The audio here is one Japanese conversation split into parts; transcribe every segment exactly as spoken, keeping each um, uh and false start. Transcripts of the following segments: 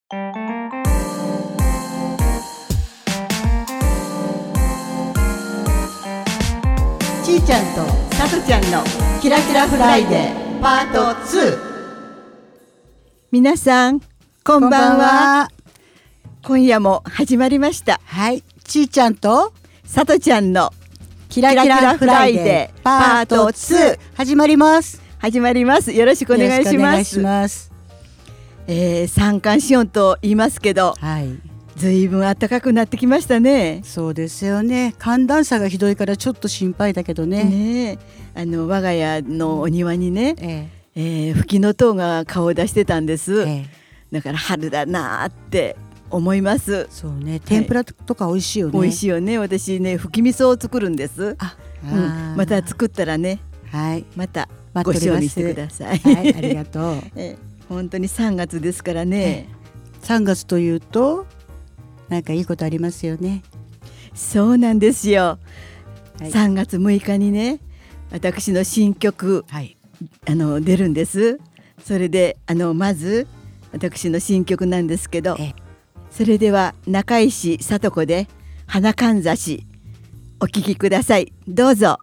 ちーちゃんとさとちゃんのキラキラフライデーパートツー。皆さんこんばんは。 こんばんは。 今夜も始まりました。 はい、ちーちゃんとさとちゃんのキラキラフライデーパートツー始まります始まりますよろしくお願いします。 よろしくお願いします。 えー、三寒四温と言いますけど、 はい、 ずいぶん暖かくなってきましたね。 そうですよね。寒暖差がひどいからちょっと心配だけどね。 ねえ、あの我が家のお庭にね、 ええー、フキノトウが顔を出してたんです、 ええだから春だなって思います。 そうね、天ぷらとか美味しいよね。 美味しいよね。私ね、ふき味噌を作るんです。 あ、 うん、また作ったらね、 はい、 またごご賞味してください。 はい、ありがとう。 え本当にさんがつですからね。 さんがつというとなんかいいことありますよね。 そうなんですよ、 はい、 さんがつむいかにね、私の新曲、 はい、 あの出るんです。それであのまず私の新曲なんですけど、 えそれでは中石里子で花かんざしお聴きください。どうぞ。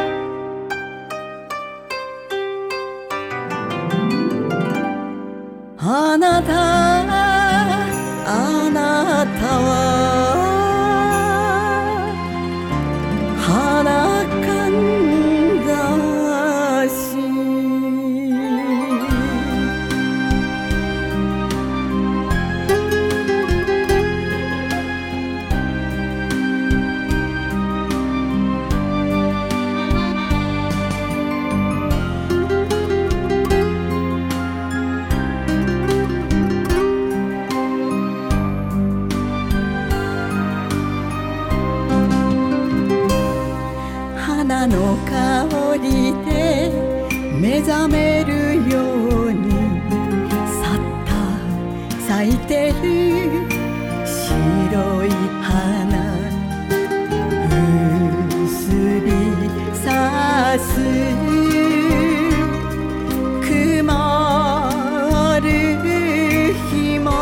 あなたあなたは花かんざし、花の香りで目覚めるようにさっと咲いてる白い花、薄日さす曇る日も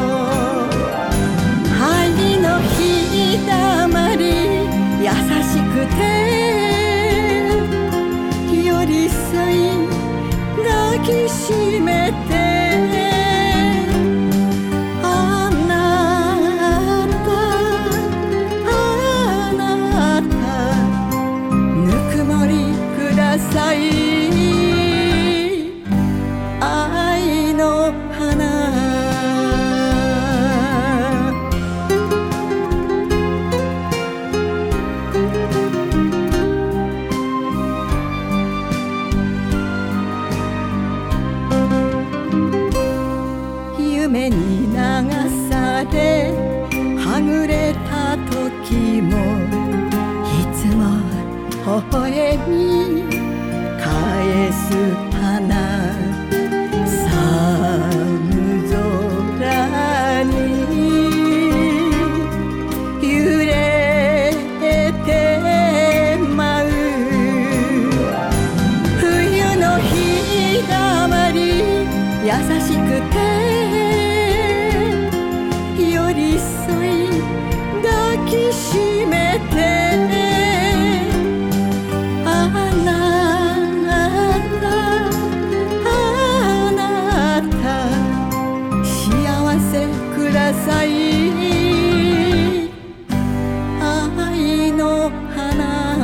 愛の日だまり優しくて寄り添い抱きしめて、あなたあなたぬくもりください、愛の花。夢に流されはぐれた時もいつも微笑み返す花、寒空に揺れて舞う冬の日だまり優しくて寄り添い抱きしめて、あなたあなた幸せください、愛の花。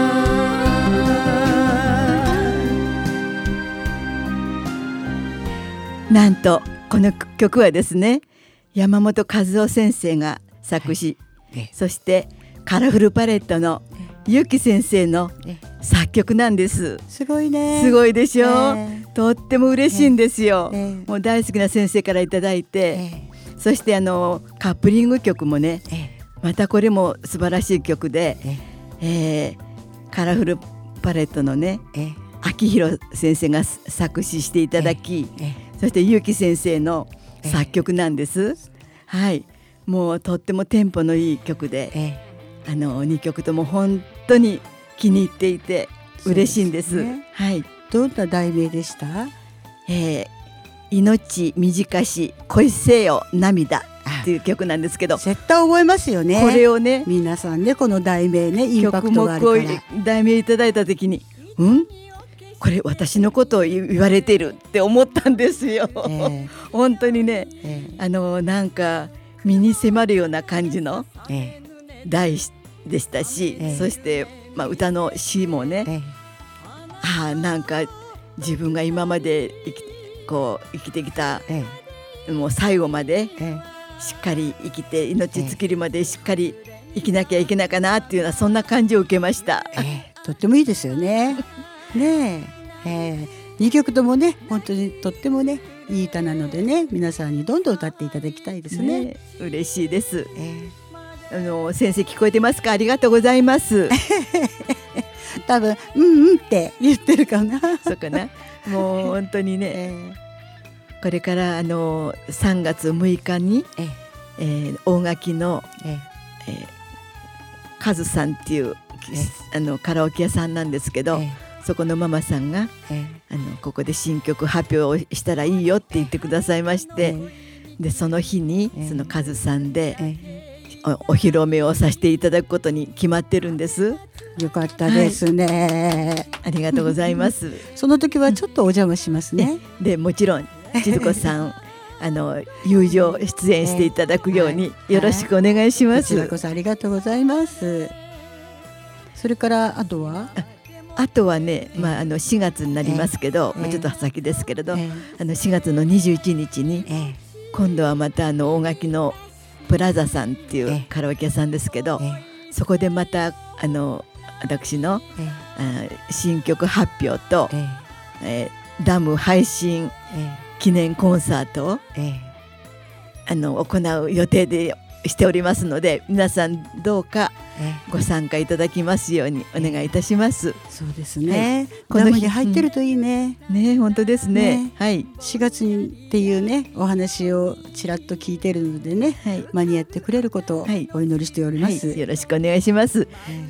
なんとこの曲はですね、山本和夫先生が作詞、はい、そしてカラフルパレットのゆき先生の作曲なんです。 すごいね。 すごいでしょ、えー、とっても嬉しいんですよ、 えー、 もう大好きな先生からいただいて、えー、そしてあのカップリング曲もね、えー、またこれも素晴らしい曲で、えーえー、カラフルパレットのね、えー、秋広先生が作詞していただき、えーえー、そしてゆき先生の作曲なんです、えー、はい、もうとってもテンポのいい曲で、えー、あのにきょくとも本当に気に入っていて嬉しいんです。 そうですね。 はい。 どんな題名でした？ えー、 命短し恋せよ涙っていう曲なんですけど、 絶対覚えますよね。 これをね皆さんね、この題名ね、インパクトがあるから。 曲目題名いただいた時に、うんこれ私のことを言われてるって思ったんですよ、えー、本当にね、えー、あのなんか身に迫るような感じの題でしたし、えー、そして、まあ、歌の詩もね、えー、あなんか自分が今まで生き、こう生きてきた、えー、もう最後までしっかり生きて命尽きるまでしっかり生きなきゃいけないかなっていうようなそんな感じを受けました、 えー、とってもいいですよねねええー、にきょくともね本当にとってもねいい歌なのでね、皆さんにどんどん歌っていただきたいですね。ね、 嬉しいです、えー、あの先生聞こえてますか？ありがとうございます多分うんうんって言ってるかなそうかな。もう本当にね、えー、これからあのさんがつむいかに、えーえー、大垣の、えーえー、カズさんっていう、えー、あのカラオケ屋さんなんですけど、えーそこのママさんが、えー、あのここで新曲発表をしたらいいよって言ってくださいまして、えー、でその日に、えー、そのカズさんで、えー、お, お披露目をさせていただくことに決まってるんです。 よかったですね、 はい、ありがとうございますその時はちょっとお邪魔しますね。 でもちろん千鶴子さんあの友情出演していただくようによろしくお願いします。 千鶴子さんありがとうございます。それからあとはあとはね、まあ、あのしがつになりますけど、えーまあ、ちょっと先ですけれど、えー、あのしがつのにじゅういちにちに、えー、今度はまたあの大垣のプラザさんっていうカラオケ屋さんですけど、えー、そこでまたあの私の、えー、あ新曲発表と、えーえー、ダム配信記念コンサートを、えー、あの行う予定でしておりますので、皆さんどうかご参加いただきますようにお願いいたします。 そうですね、はい、この日入ってるといいね、 うん、ね本当です ね, ね、はい、 しがつにっていうねお話をちらっと聞いてるのでね、はい、間に合ってくれることをお祈りしております、 はいはい、よろしくお願いします、はい、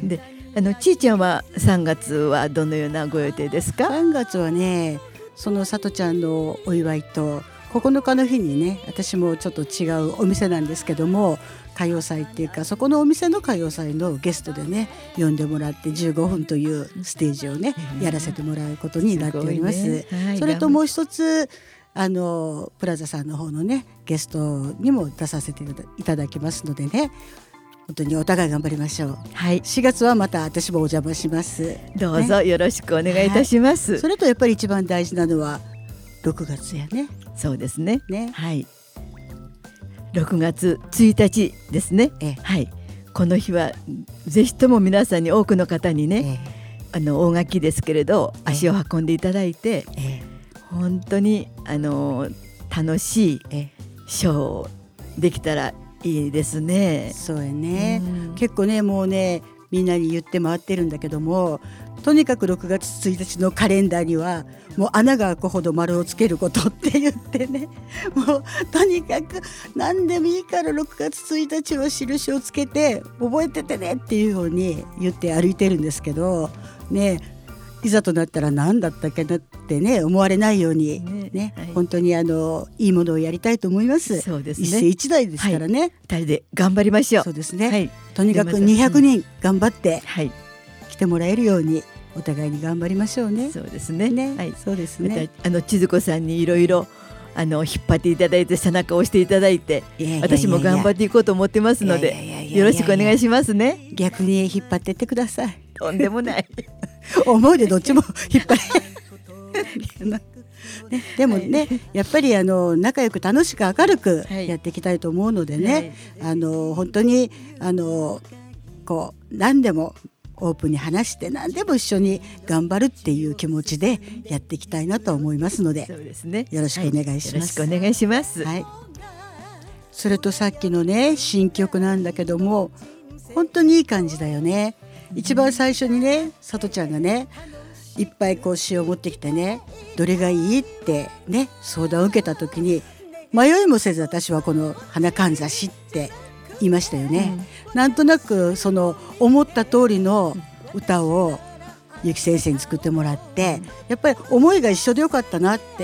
であのちーちゃんはさんがつはどのようなご予定ですか？ さんがつはね、そのさとちゃんのお祝いとここのかの日にね、私もちょっと違うお店なんですけども、歌謡祭っていうかそこのお店の歌謡祭のゲストでね呼んでもらってじゅうごふんというステージをね、うん、やらせてもらうことになっております。すごいね、はい、それともう一つあのプラザさんの方のねゲストにも出させていただきますのでね、本当にお互い頑張りましょう、はい、しがつはまた私もお邪魔します。 どうぞよろしくお願いいたします、はい、 それとやっぱり一番大事なのはろくがつやね。 そうですね、ね、はい、ろくがつついたちですね、ええ、はい、この日はぜひとも皆さんに多くの方にね、ええ、あの大垣ですけれど足を運んでいただいて、ええ、本当にあの楽しいショーをできたらいいですね。 そうやね、うん、結構ねもうねみんなに言って回ってるんだけども、とにかくろくがつついたちのカレンダーにはもう穴が開くほど丸をつけることって言ってね、もうとにかく何でもいいからろくがつついたちは印をつけて覚えててねっていうふうに言って歩いてるんですけどね、いざとなったら何だったっけなってね思われないように ね, ね、はい、本当にあのいいものをやりたいと思います。 そうですね、 一世一代ですからね、はい、 ふたりで頑張りましょう。 そうですね、はい、とにかくにひゃくにん頑張って来てもらえるようにお互いに頑張りましょうね。 そうですね、 ね、はい、そうですね。 あの千鶴子さんにいろいろあの引っ張っていただいて背中を押していただいて、いやいやいやいや私も頑張っていこうと思ってますのでよろしくお願いしますね。 逆に引っ張ってってください。 とんでもない思うでどっちも引っ張れね、でもね、はい、やっぱりあの仲良く楽しく明るくやっていきたいと思うのでね、はい、あの本当にあのこう何でもオープンに話して何でも一緒に頑張るっていう気持ちでやっていきたいなと思いますので、 そうですね、 よろしくお願いします、はい、よろしくお願いします、 はい、それとさっきのね新曲なんだけども本当にいい感じだよね。一番最初にねさとちゃんがねいっぱいこう詩を持ってきてね、どれがいいってね相談を受けた時に迷いもせず私はこの花かんざしって言いましたよね、うん、なんとなくその思った通りの歌をゆき先生に作ってもらって、うん、やっぱり思いが一緒でよかったなって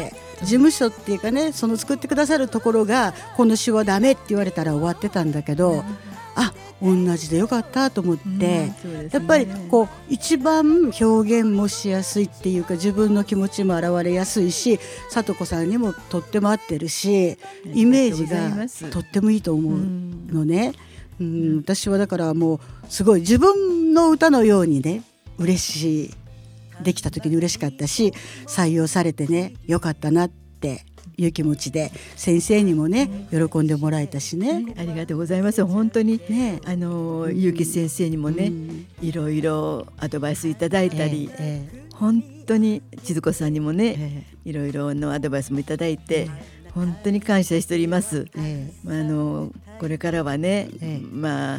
事務所っていうかね、その作ってくださるところがこの詩はダメって言われたら終わってたんだけど、あ、同じでよかったと思って、うんね、やっぱりこう一番表現もしやすいっていうか、自分の気持ちも表れやすいし、聡子さんにもとっても合ってるし、イメージがとってもいいと思うのね、うんうん、私はだからもうすごい自分の歌のようにね、嬉しい、できた時に嬉しかったし、採用されてねよかったなっていう気持ちで、先生にもね喜んでもらえたしね。 ありがとうございます。本当に、ね、あの結城先生にもね、うん、いろいろアドバイスいただいたり、えーえー、本当に千鶴子さんにもね、えー、いろいろのアドバイスもいただいて、えー、本当に感謝しております、えー、あのこれからはね、えー、まあ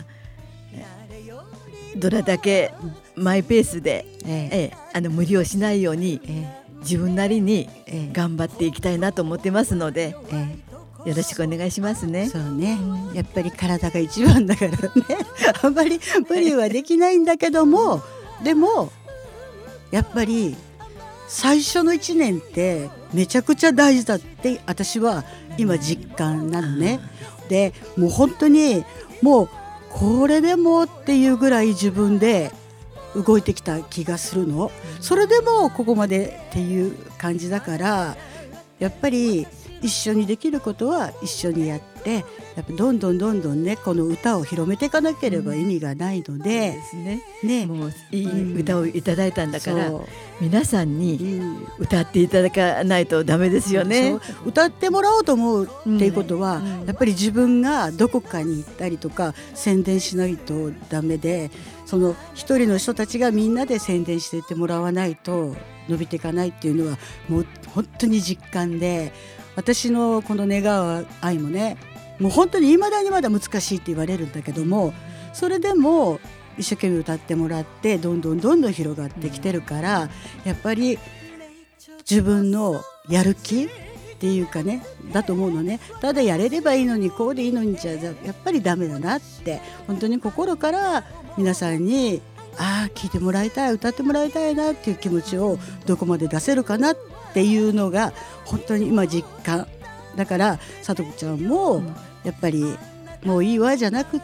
どれだけマイペースで、えーえー、あの無理をしないように、えー自分なりに頑張っていきたいなと思ってますので、ええ、よろしくお願いしますね。 そうね、うん、やっぱり体が一番だからねあんまり無理はできないんだけどもでもやっぱり最初のいちねんってめちゃくちゃ大事だって私は今実感なのね。でもう本当にもうこれでもっていうぐらい自分で動いてきた気がするの。それでもここまでっていう感じだから、やっぱり一緒にできることは一緒にやって、やっぱどんどんどんどんねこの歌を広めていかなければ意味がないので、うん、そうですね。ね、 もういい歌をいただいたんだから、うん、皆さんに歌っていただかないとダメですよね。 そう、歌ってもらおうと思うっていうことは、うんうん、やっぱり自分がどこかに行ったりとか宣伝しないとダメで、その一人の人たちがみんなで宣伝していってもらわないと伸びていかないっていうのはもう本当に実感で、私のこの願う愛もね、もう本当に未だにまだ難しいって言われるんだけども、それでも一生懸命歌ってもらってどんどんどんどん広がってきてるから、やっぱり自分のやる気っていうかねだと思うのね。ただやれればいいのにこうでいいのにじゃやっぱりダメだなって、本当に心から皆さんにああ聴いてもらいたい、歌ってもらいたいなっていう気持ちをどこまで出せるかなっていうのが本当に今実感だから、さとこちゃんもやっぱりもういいわじゃなくって、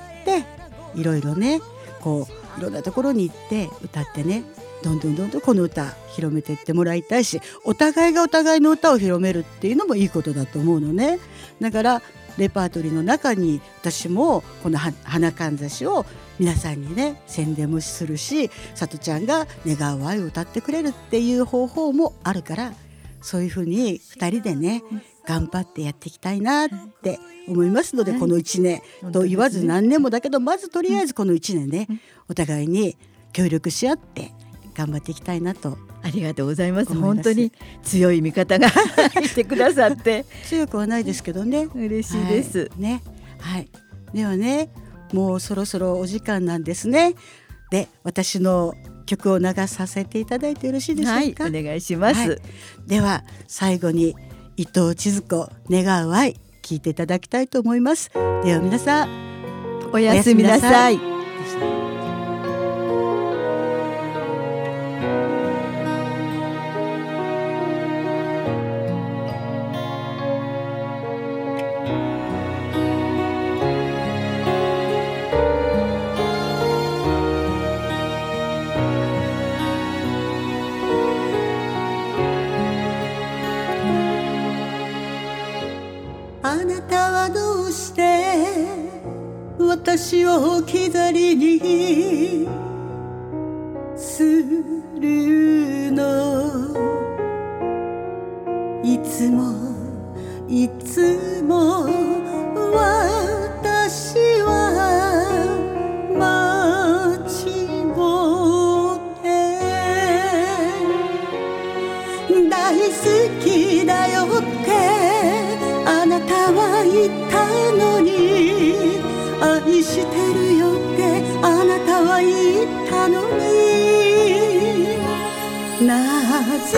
いろいろねこういろんなところに行って歌ってね、どんどんどんどんこの歌広めていってもらいたいし、お互いがお互いの歌を広めるっていうのもいいことだと思うのね。だからレパートリーの中に私もこの花かんざしを皆さんにね宣伝もするし、さとちゃんが願う愛を歌ってくれるっていう方法もあるから、そういうふうにふたりでね頑張ってやっていきたいなって思いますので、このいちねんと言わず何年もだけど、まずとりあえずこのいちねんねお互いに協力し合って頑張っていきたいなと。 ありがとうございます。本当に強い味方がいてくださって強くはないですけどね、 嬉しいです、 はいねはい、ではねもうそろそろお時間なんですね。で私の曲を流させていただいてよろしいでしょうか。 はい、お願いします、はい、 では最後に伊藤千鶴子願う愛聴いていただきたいと思います。では皆さんおやすみなさい。 あなたはどうして私を置き去りにするの。いつもいつも私は待ちぼって大好きだよってあなたは言ったのに、愛してるよってあなたは言ったのに、なぜ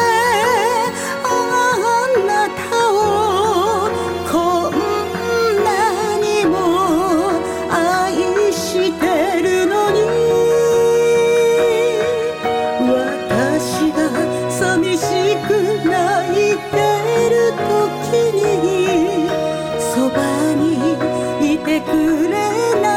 あなたをこんなにも愛してるのに、私が寂しく泣いてるれな